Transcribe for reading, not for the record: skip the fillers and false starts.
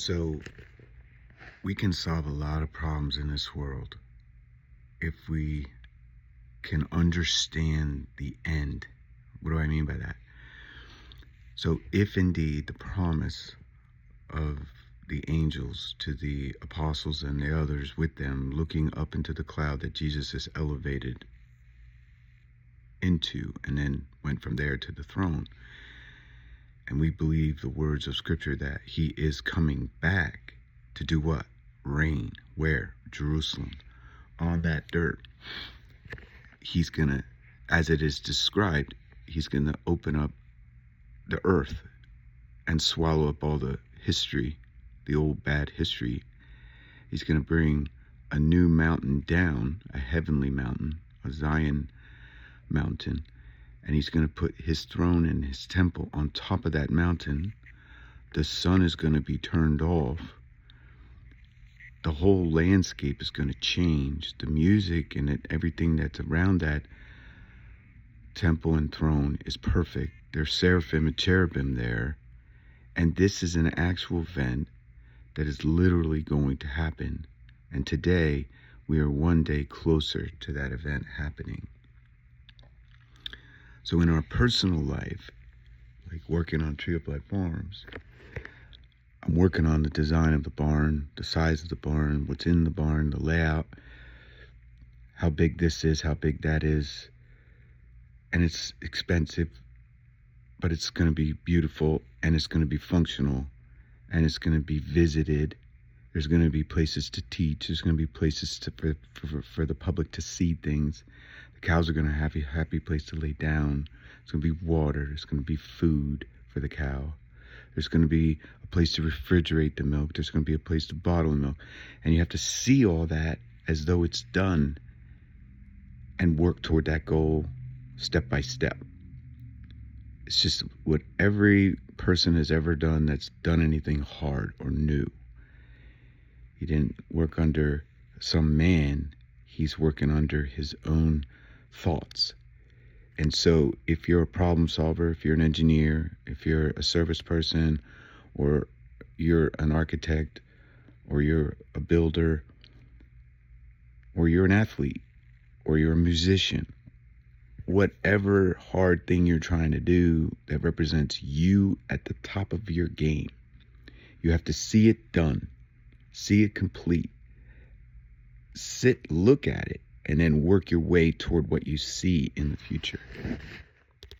So we can solve a lot of problems in this world if we can understand the end. What do I mean by that? So if indeed the promise of the angels to the apostles and the others with them looking up into the cloud that Jesus is elevated into and then went from there to the throne, and we believe the words of Scripture that he is coming back to do what? Reign. Where? Jerusalem. On that dirt. He's going to, as it is described, he's going to open up the earth and swallow up all the history, the old bad history. He's going to bring a new mountain down, a heavenly mountain, a Zion mountain, and he's going to put his throne and his temple on top of that mountain. The sun is going to be turned off. The whole landscape is going to change. The music and everything that's around that temple and throne is perfect. There's seraphim and cherubim there. And this is an actual event that is literally going to happen. And today, we are one day closer to that event happening. So in our personal life, like working on Tree of Blood Farms, I'm working on the design of the barn, the size of the barn, what's in the barn, the layout, how big this is, how big that is. And it's expensive, but it's going to be beautiful, and it's going to be functional, and it's going to be visited. There's going to be places to teach. There's going to be places for the public to see things. The cows are going to have a happy place to lay down. There's going to be water. There's going to be food for the cow. There's going to be a place to refrigerate the milk. There's going to be a place to bottle the milk. And you have to see all that as though it's done and work toward that goal step by step. It's just what every person has ever done that's done anything hard or new. He didn't work under some man. He's working under his own thoughts. And so if you're a problem solver, if you're an engineer, if you're a service person, or you're an architect, or you're a builder, or you're an athlete, or you're a musician, whatever hard thing you're trying to do that represents you at the top of your game, you have to see it done, see it complete, look at it, and then work your way toward what you see in the future.